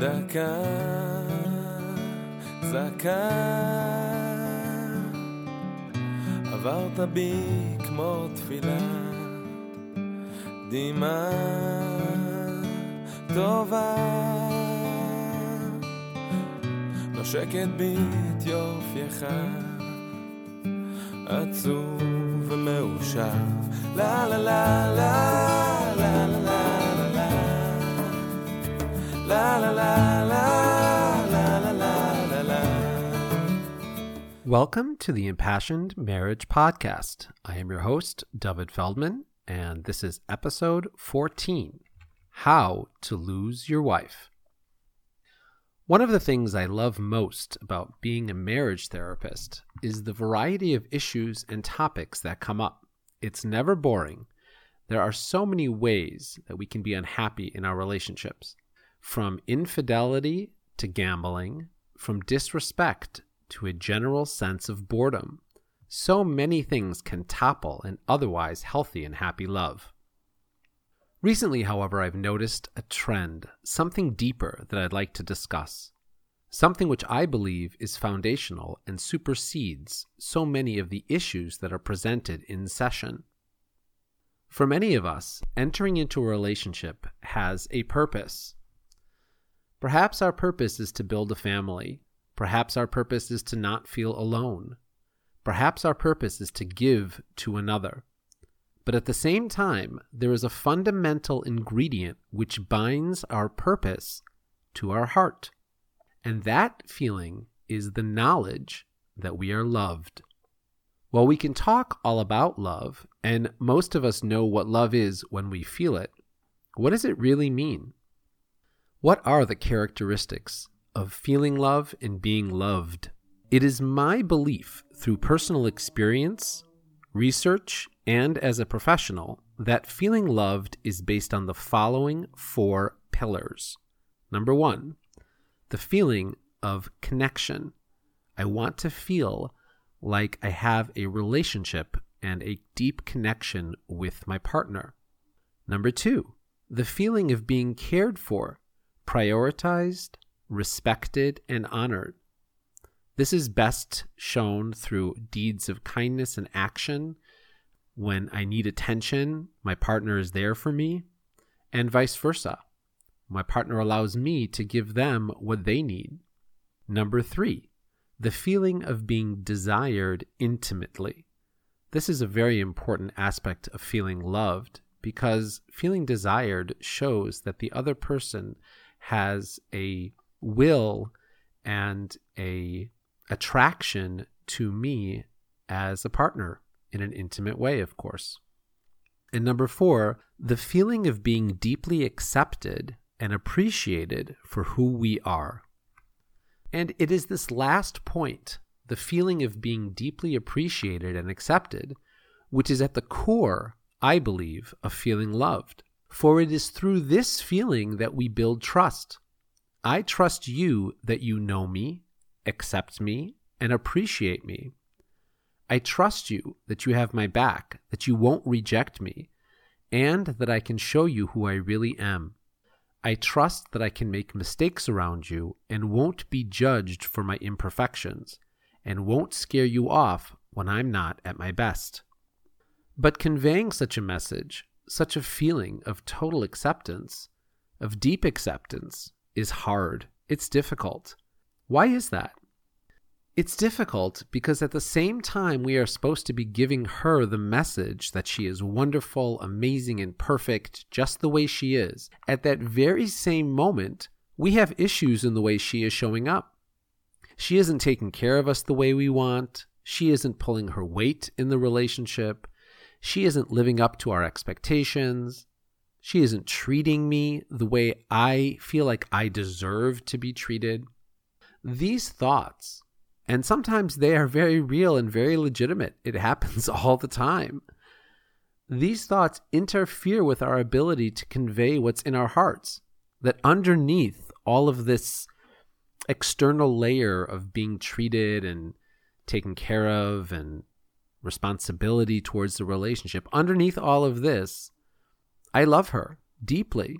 דקה, זקה, עברת בי כמו תפילה, דמעה טובה, נושקת בי את יופייך, עצוב ומאושר, לה לה לה לה לה לה לה La la la la la la la la. Welcome to the Impassioned Marriage Podcast. I am your host, David Feldman, and this is episode 14, How to Lose Your Wife. One of the things I love most about being a marriage therapist is the variety of issues and topics that come up. It's never boring. There are so many ways that we can be unhappy in our relationships. From infidelity to gambling, from disrespect to a general sense of boredom. So many things can topple an otherwise healthy and happy love. Recently, however, I've noticed a trend, something deeper that I'd like to discuss. Something which I believe is foundational and supersedes so many of the issues that are presented in session. For many of us, entering into a relationship has a purpose. Perhaps our purpose is to build a family. Perhaps our purpose is to not feel alone. Perhaps our purpose is to give to another. But at the same time, there is a fundamental ingredient which binds our purpose to our heart. And that feeling is the knowledge that we are loved. While we can talk all about love, and most of us know what love is when we feel it, what does it really mean? What are the characteristics of feeling love and being loved? It is my belief through personal experience, research, and as a professional that feeling loved is based on the following 4 pillars. Number 1, the feeling of connection. I want to feel like I have a relationship and a deep connection with my partner. Number 2, the feeling of being cared for, prioritized, respected, and honored. This is best shown through deeds of kindness and action. When I need attention, my partner is there for me, and vice versa. My partner allows me to give them what they need. Number 3, the feeling of being desired intimately. This is a very important aspect of feeling loved because feeling desired shows that the other person has a will and a attraction to me as a partner in an intimate way, of course. And number 4, the feeling of being deeply accepted and appreciated for who we are. And it is this last point, the feeling of being deeply appreciated and accepted, which is at the core, I believe, of feeling loved. For it is through this feeling that we build trust. I trust you that you know me, accept me, and appreciate me. I trust you that you have my back, that you won't reject me, and that I can show you who I really am. I trust that I can make mistakes around you and won't be judged for my imperfections, and won't scare you off when I'm not at my best. But conveying such a message, such a feeling of total acceptance, of deep acceptance, is hard. It's difficult. Why is that? It's difficult because at the same time we are supposed to be giving her the message that she is wonderful, amazing, and perfect just the way she is. At that very same moment, we have issues in the way she is showing up. She isn't taking care of us the way we want. She isn't pulling her weight in the relationship. She isn't living up to our expectations. She isn't treating me the way I feel like I deserve to be treated. These thoughts, and sometimes they are very real and very legitimate. It happens all the time. These thoughts interfere with our ability to convey what's in our hearts. That underneath all of this external layer of being treated and taken care of and responsibility towards the relationship, underneath all of this, I love her deeply,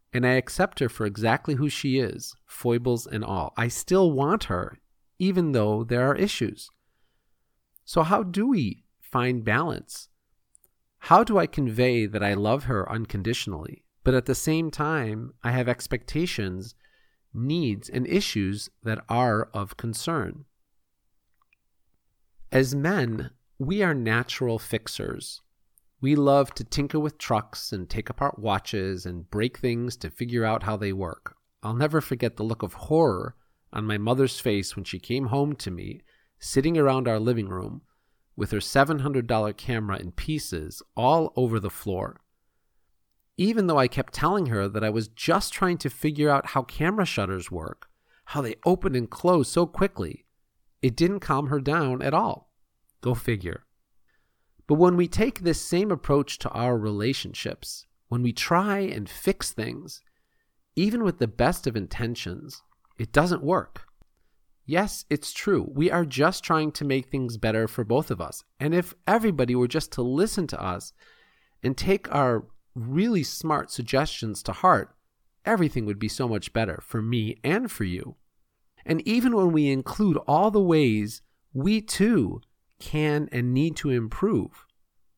and I accept her for exactly who she is, foibles and all. I still want her, even though there are issues. So how do we find balance? How do I convey that I love her unconditionally, but at the same time, I have expectations, needs, and issues that are of concern? As men, we are natural fixers. We love to tinker with trucks and take apart watches and break things to figure out how they work. I'll never forget the look of horror on my mother's face when she came home to me, sitting around our living room with her $700 camera in pieces all over the floor. Even though I kept telling her that I was just trying to figure out how camera shutters work, how they open and close so quickly, it didn't calm her down at all. Go figure. But when we take this same approach to our relationships, when we try and fix things, even with the best of intentions, it doesn't work. Yes, it's true. We are just trying to make things better for both of us. And if everybody were just to listen to us and take our really smart suggestions to heart, everything would be so much better for me and for you. And even when we include all the ways we too can and need to improve,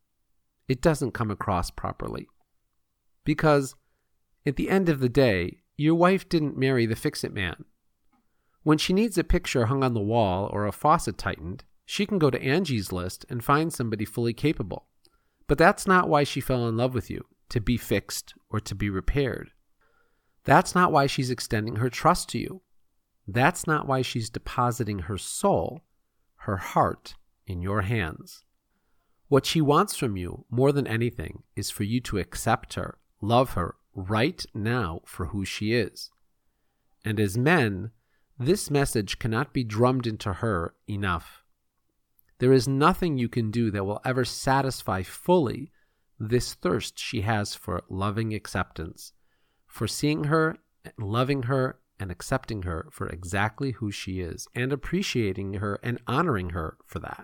it doesn't come across properly. Because at the end of the day, your wife didn't marry the fix-it man. When she needs a picture hung on the wall or a faucet tightened, she can go to Angie's List and find somebody fully capable. But that's not why she fell in love with you, to be fixed or to be repaired. That's not why she's extending her trust to you. That's not why she's depositing her soul, her heart, in your hands. What she wants from you, more than anything, is for you to accept her, love her right now for who she is. And as men, this message cannot be drummed into her enough. There is nothing you can do that will ever satisfy fully this thirst she has for loving acceptance, for seeing her, loving her, and accepting her for exactly who she is, and appreciating her and honoring her for that.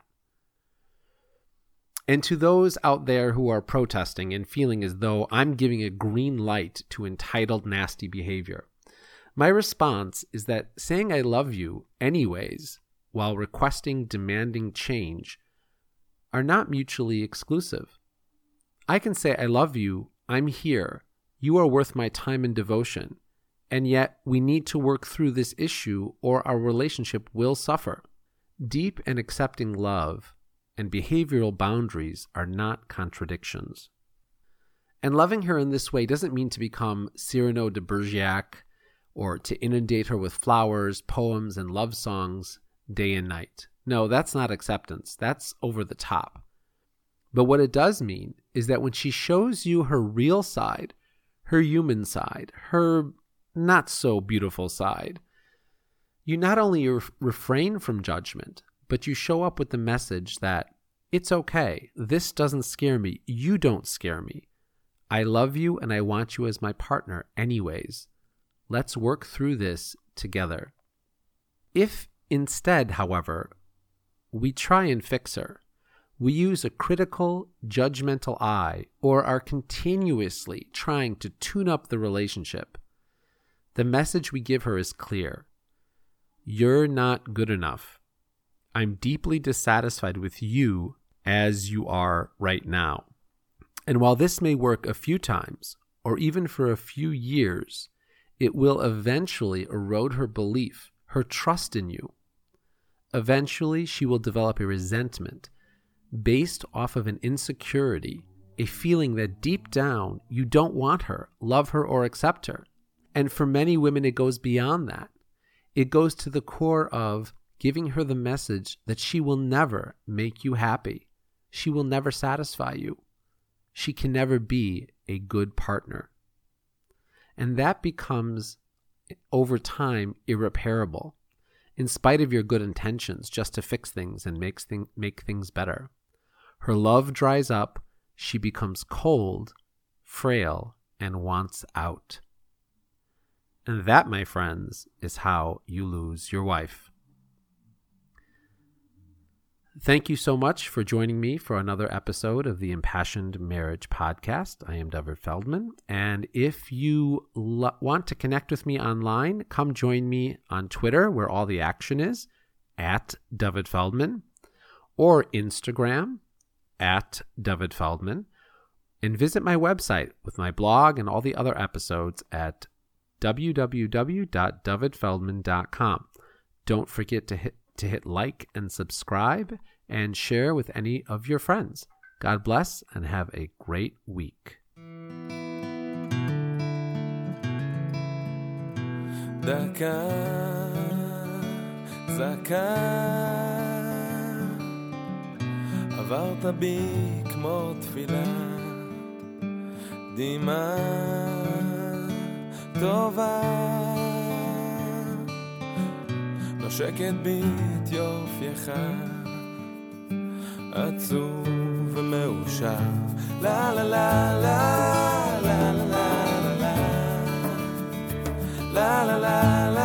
And to those out there who are protesting and feeling as though I'm giving a green light to entitled, nasty behavior, my response is that saying I love you anyways while requesting demanding change are not mutually exclusive. I can say I love you, I'm here, you are worth my time and devotion, and yet we need to work through this issue or our relationship will suffer. Deep and accepting love and behavioral boundaries are not contradictions. And loving her in this way doesn't mean to become Cyrano de Bergerac or to inundate her with flowers, poems, and love songs day and night. No, that's not acceptance. That's over the top. But what it does mean is that when she shows you her real side, her human side, her not so beautiful side, you not only refrain from judgment, but you show up with the message that it's okay. This doesn't scare me. You don't scare me. I love you and I want you as my partner anyways. Let's work through this together. If instead, however, we try and fix her, we use a critical, judgmental eye, or are continuously trying to tune up the relationship, the message we give her is clear. You're not good enough. I'm deeply dissatisfied with you as you are right now. And while this may work a few times, or even for a few years, it will eventually erode her belief, her trust in you. Eventually, she will develop a resentment based off of an insecurity, a feeling that deep down you don't want her, love her, or accept her. And for many women, it goes beyond that. It goes to the core of giving her the message that she will never make you happy. She will never satisfy you. She can never be a good partner. And that becomes, over time, irreparable, in spite of your good intentions just to fix things and make things better. Her love dries up, she becomes cold, frail, and wants out. And that, my friends, is how you lose your wife. Thank you so much for joining me for another episode of the Impassioned Marriage Podcast. I am David Feldman, and if you want to connect with me online, come join me on Twitter, where all the action is, at David Feldman, or Instagram, at David Feldman, and visit my website with my blog and all the other episodes at www.davidfeldman.com. Don't forget to hit like and subscribe and share with any of your friends. God bless and have a great week. דקה, זקה, עברת בי כמו תפילה, דמעה טובה, נושקת בי את יופייך, עצוב ומאושר, לה לה לה לה לה לה לה לה לה לה לה